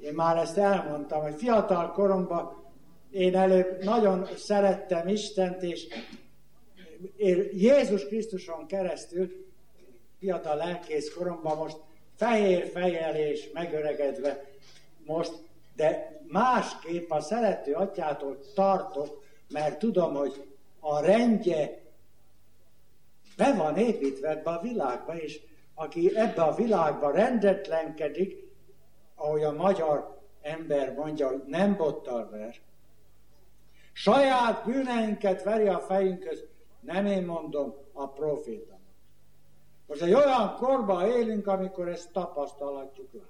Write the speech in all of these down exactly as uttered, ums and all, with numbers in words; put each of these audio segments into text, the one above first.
Én már ezt elmondtam, hogy fiatal koromban én előbb nagyon szerettem Istent, és én Jézus Krisztuson keresztül, fiatal lelkész koromban most fehér fejjel és megöregedve most, de másképp a szerető atyától tartok, mert tudom, hogy a rendje be van építve ebbe a világba, és aki ebbe a világba rendetlenkedik, ahogy a magyar ember mondja, hogy nem bottal ver, saját bűneinket veri a fejünkhöz, nem én mondom, a proféta. Most egy olyan korban élünk, amikor ezt tapasztalatjuk le.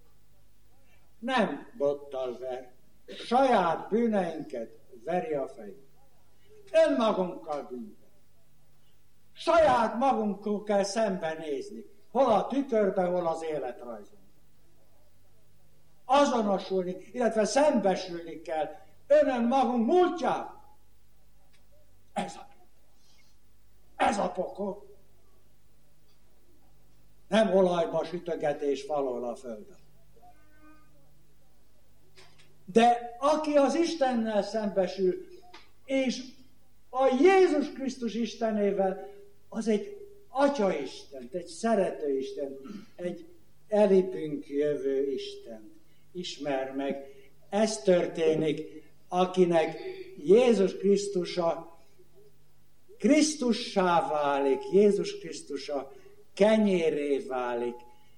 Nem bottal ver, saját bűneinket veri a fejünk. Önmagunkkal bűnben. Saját magunkkal kell szembenézni. Hol a tükörbe, hol az életrajzon. Azonosulni, illetve szembesülni kell önön magunk múltjával. Ez a, ez a pokol. Nem olajba sütögetés valahol a földön. De aki az Istennel szembesül, és a Jézus Krisztus Istenével, az egy Atya Isten, egy szerető Isten, egy elipünk jövő Isten. Ismer meg. Ez történik, akinek Jézus Krisztusa Krisztussá válik, Jézus Krisztusa kenyéré válik,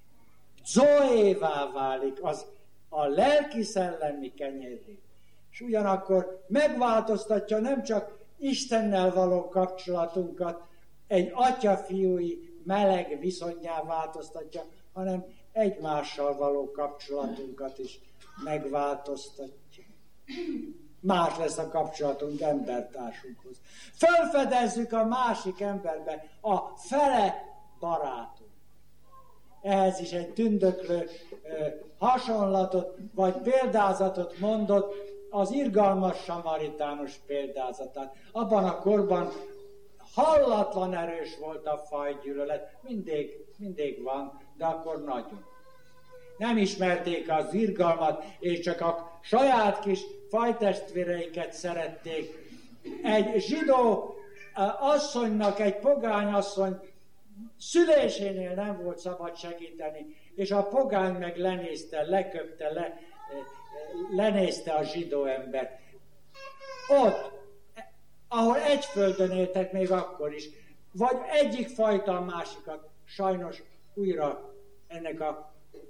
zoévá válik, az a lelki-szellemi kenyéré. És ugyanakkor megváltoztatja nem csak Istennel való kapcsolatunkat, egy atya-fiúi meleg viszonnyá változtatja, hanem egymással való kapcsolatunkat is megváltoztatja. Más lesz a kapcsolatunk embertársunkhoz. Fölfedezzük a másik emberbe a fele barátunk. Ehhez is egy tündöklő eh, hasonlatot vagy példázatot mondott, az irgalmas samaritánus példázatát. Abban a korban hallatlan erős volt a fajgyűlölet, mindig, mindig van, de akkor nagyon. Nem ismerték az irgalmat, és csak a saját kis fajtestvéreiket szerették. Egy zsidó asszonynak, egy pogány asszony szülésénél nem volt szabad segíteni, és a pogány meg lenézte, leköpte, le, lenézte a zsidó embert. Ott, ahol egy földön éltek még akkor is, vagy egyik fajta a másikat, sajnos újra ennek a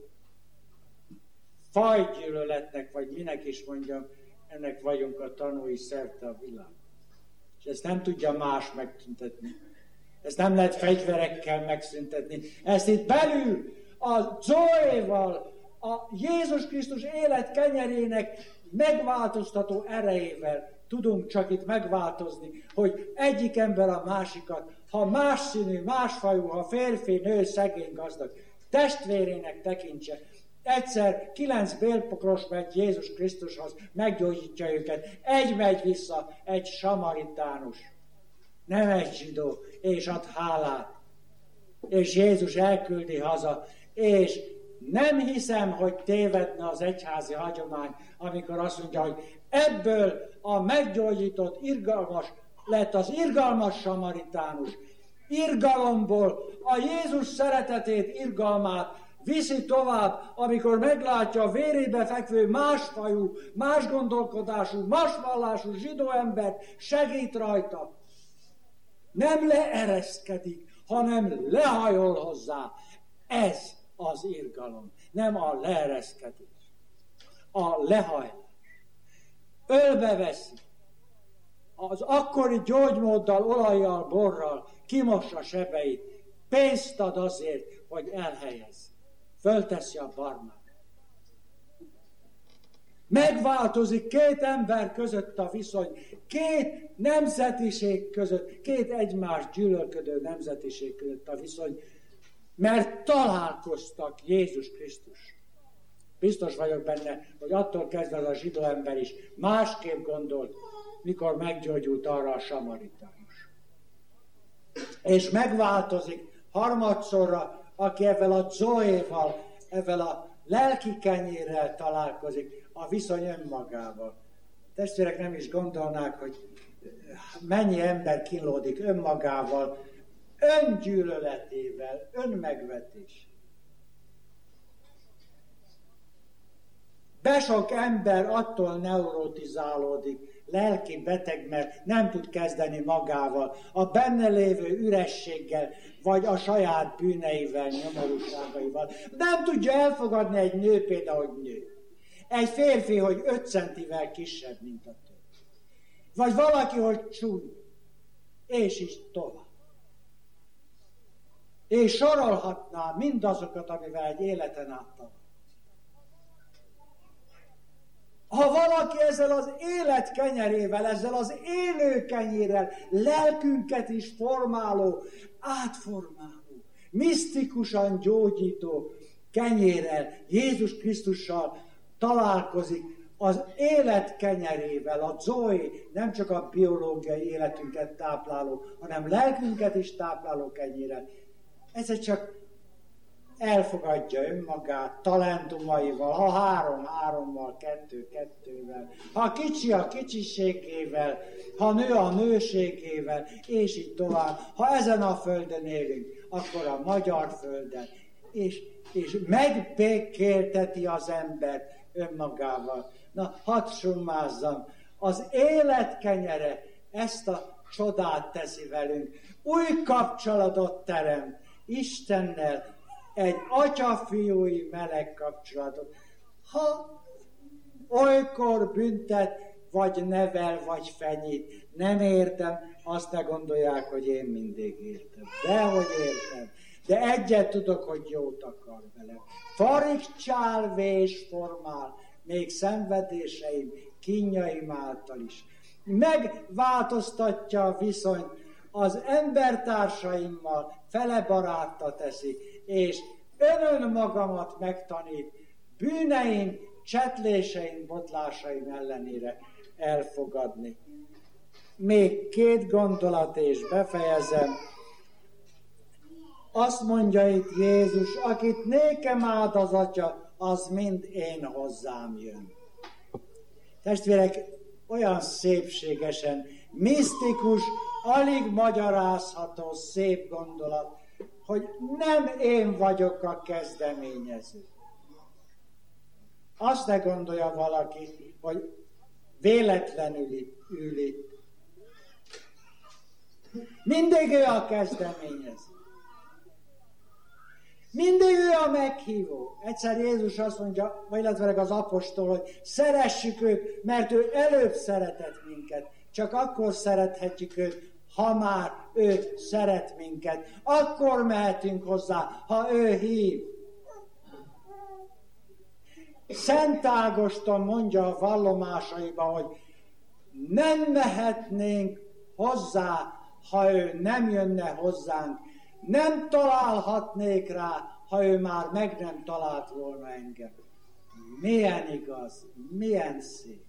fajgyűlöletnek, vagy minek is mondjam, ennek vagyunk a tanúi szerte a világ. És ezt nem tudja más megszüntetni. Ezt nem lehet fegyverekkel megszüntetni. Ezt itt belül a Zoéval, a Jézus Krisztus élet kenyerének megváltoztató erejével tudunk csak itt megváltozni, hogy egyik ember a másikat, ha más színű, más fajú, ha férfi, nő, szegény, gazdag, testvérének tekintse. Egyszer kilenc bélpokros megy Jézus Krisztushoz, meggyógyítja őket. Egy megy vissza, egy samaritánus, nem egy zsidó, és ad hálát. És Jézus elküldi haza, és nem hiszem, hogy tévedne az egyházi hagyomány, amikor azt mondja, hogy ebből a meggyógyított irgalmas lett az irgalmas samaritánus. Irgalomból a Jézus szeretetét, irgalmát viszi tovább, amikor meglátja a vérébe fekvő másfajú, más gondolkodású, más vallású zsidó embert, segít rajta. Nem leereszkedik, hanem lehajol hozzá. Ez az irgalom, nem a leereszkedés. A lehajlás. Ölbeveszi. Az akkori gyógymóddal, olajjal, borral kimossa sebeit. Pénzt ad azért, hogy elhelyezze. Fölteszi a barmát. Megváltozik két ember között a viszony, két nemzetiség között, két egymást gyűlölködő nemzetiség között a viszony, mert találkoztak Jézus Krisztus. Biztos vagyok benne, hogy attól kezdve az a zsidó ember is másképp gondolt, mikor meggyógyult arra a samaritánus. És megváltozik harmadszorra, aki ezzel a zoéval, ezzel a lelki kenyérrel találkozik, a viszony önmagával. Testvérek nem is gondolnák, hogy mennyi ember kínlódik önmagával, öngyűlöletével, önmegvetés. De sok ember attól neurotizálódik, lelki beteg, mert nem tud kezdeni magával, a benne lévő ürességgel, vagy a saját bűneivel, nyomorúságaival. Nem tudja elfogadni egy nő például, hogy nő. Egy férfi, hogy öt centivel kisebb, mint a többi. Vagy valaki, hogy csúny. És is tovább. És sorolhatná mindazokat, amivel egy életen át talál. Ha valaki ezzel az élet kenyerével, ezzel az élő kenyérrel, lelkünket is formáló, átformáló, misztikusan gyógyító kenyérrel, Jézus Krisztussal találkozik, az élet kenyerével, a zoé, nem csak a biológiai életünket tápláló, hanem lelkünket is tápláló kenyérrel. Ez csak elfogadja önmagát talentumaival, ha három, hárommal, kettő, kettővel, ha kicsi a kicsiségével, ha nő a nőségével, és így tovább. Ha ezen a földön élünk, akkor a magyar földön, és, és megbékélteti az embert önmagával. Na, hadd summázzam, az élet kenyere ezt a csodát teszi velünk, új kapcsolatot teremt Istennel, egy atya-fiúi meleg kapcsolatot. Ha olykor büntet, vagy nevel, vagy fenyít, nem értem, azt ne gondolják, hogy én mindig értem. Dehogy értem. De egyet tudok, hogy jót akar velem. Farigcsál, vés formál, még szenvedéseim, kínjaim által is. Megváltoztatja a viszonyt az embertársaimmal, fele barátta teszi, és önön magamat megtanít, bűneim, csetléseim, botlásaim ellenére elfogadni. Még két gondolat, és befejezem. Azt mondja itt Jézus, akit nékem áld az Atya, az mind én hozzám jön. Testvérek, olyan szépségesen, misztikus, alig magyarázható szép gondolat, hogy nem én vagyok a kezdeményező. Azt ne gondolja valaki, hogy véletlenül ül itt. Mindig ő a kezdeményező. Mindig ő a meghívó. Egyszer Jézus azt mondja, vagy illetve az apostol, hogy szeressük őt, mert ő előbb szeretett minket. Csak akkor szerethetjük őt, ha már ő szeret minket. Akkor mehetünk hozzá, ha ő hív. Szent Ágoston mondja a vallomásaiban, hogy nem mehetnénk hozzá, ha ő nem jönne hozzánk. Nem találhatnék rá, ha ő már meg nem talált volna engem. Milyen igaz, milyen szép.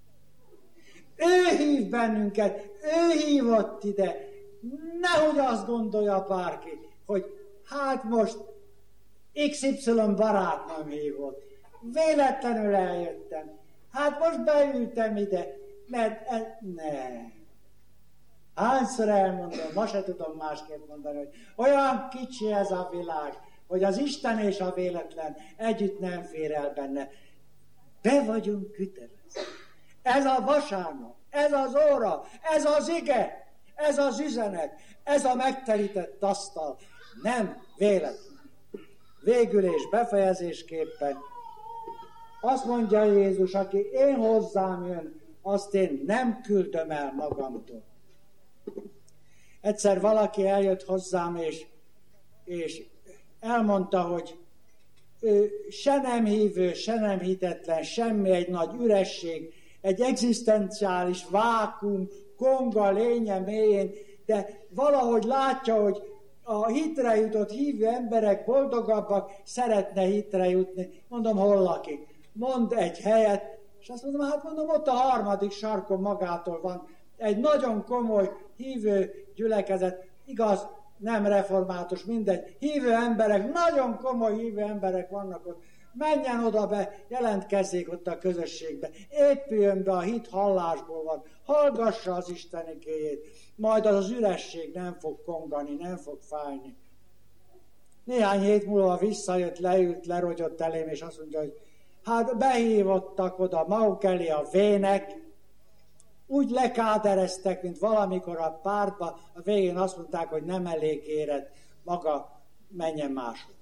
Ő hív bennünket, ő hívott ide. Nehogy azt gondolja bárki, hogy hát most iksz ipszilon barátnőm hívott. Véletlenül eljöttem. Hát most beültem ide, mert ez... ne. Hányszor elmondom, ma se tudom másképp mondani, hogy olyan kicsi ez a világ, hogy az Isten és a véletlen együtt nem fér el benne. Be vagyunk kötelezve. Ez a vasárnap, ez az óra, ez az ige, ez az üzenet, ez a megterített asztal. Nem véletlen. Végül és befejezésképpen azt mondja Jézus, aki én hozzám jön, azt én nem küldöm el magamtól. Egyszer valaki eljött hozzám, és, és elmondta, hogy ő se nem hívő, se nem hitetlen, semmi, egy nagy üresség, egy egzisztenciális vákum, konga lénye mélyén, de valahogy látja, hogy a hitre jutott hívő emberek boldogabbak, szeretne hitre jutni. Mondom, hol lakik? Mond egy helyet, és azt mondom, hát mondom, ott a harmadik sarkon magától van egy nagyon komoly hívő gyülekezet, igaz, nem református, mindegy, hívő emberek, nagyon komoly hívő emberek vannak ott. Menjen oda be, jelentkezzék ott a közösségbe, épüljön be, a hit hallásból van, hallgassa az Isten igéjét, majd az, az üresség nem fog kongani, nem fog fájni. Néhány hét múlva visszajött, leült, lerogyott elém, és azt mondja, hogy hát behívottak oda maguk elé a vének, úgy lekádereztek, mint valamikor a pártba, a végén azt mondták, hogy nem elég érett, maga menjen máshol.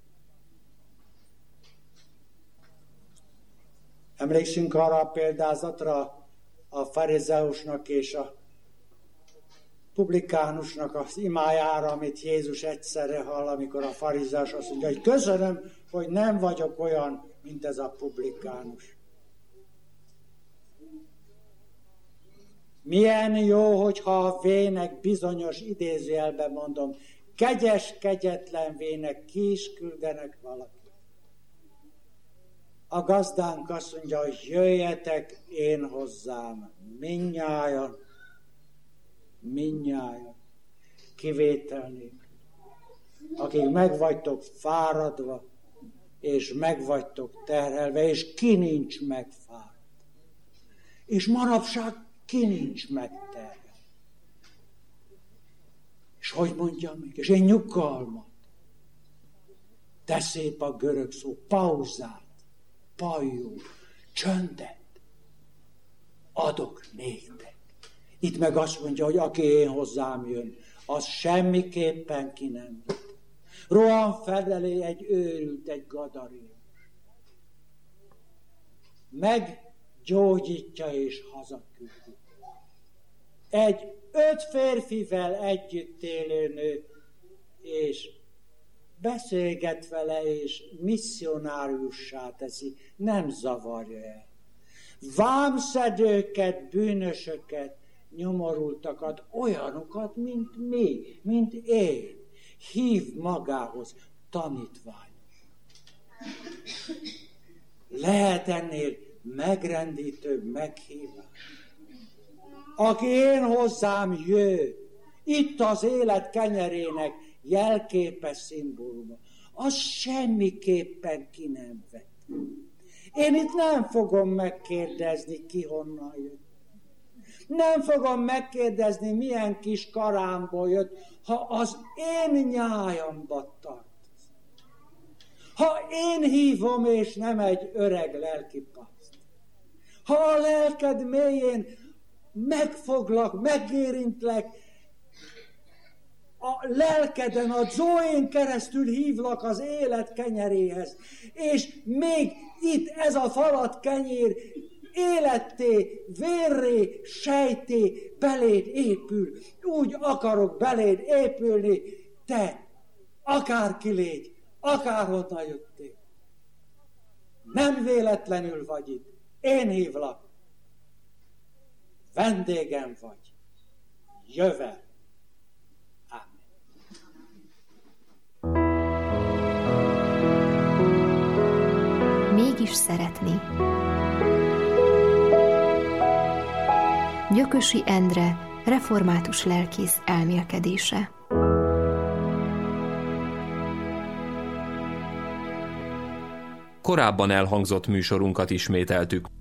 Emlékszünk arra a példázatra a farizeusnak és a publikánusnak az imájára, amit Jézus egyszerre hall, amikor a farizeus azt mondja, hogy köszönöm, hogy nem vagyok olyan, mint ez a publikánus. Milyen jó, hogyha a vének bizonyos idézőjelben mondom, kegyes, kegyetlen vének ki is küldenek valakit. A gazdánk azt mondja, hogy jöjjetek én hozzám, mindnyájan, mindnyájan, kivétel nélkül, akik megvagytok fáradva, és megvagytok terhelve, és ki nincs megfáradt. És manapság ki nincs megterhelve. És hogy mondjam még? És én nyugalmat. De szép a görög szó, pauzát, pajó, csöndet adok néktek. Itt meg azt mondja, hogy aki én hozzám jön, az semmiképpen ki nem jön. Rohan fedelé egy őrült, egy gadarér. Meggyógyítja és hazaküldi. Egy öt férfivel együtt élő nő, és beszélget vele, és misszionáriussá teszi, nem zavarja el. Vámszedőket, bűnösöket, nyomorultakat, olyanokat, mint mi, mint én. Hív magához tanítvány. Lehet ennél megrendítőbb meghívás. Aki én hozzám jő, itt az élet kenyerének jelképe, szimbóluma, az semmiképpen ki nem vett. Én itt nem fogom megkérdezni, ki honnan jött. Nem fogom megkérdezni, milyen kis karámból jött, ha az én nyájamba tartozik. Ha én hívom, és nem egy öreg lelkipaszt. Ha a lelked mélyén megfoglak, megérintlek, a lelkeden, a Zoén keresztül hívlak az élet kenyeréhez, és még itt ez a falat kenyér életté, vérré, sejté beléd épül. Úgy akarok beléd épülni, te, akárki légy, akárhonnan jöttél. Nem véletlenül vagy itt. Én hívlak. Vendégem vagy. Jövel. Ámen. Mégis szeretni. Gyökösi Endre, református lelkész elmélkedése. Korábban elhangzott műsorunkat ismételtük.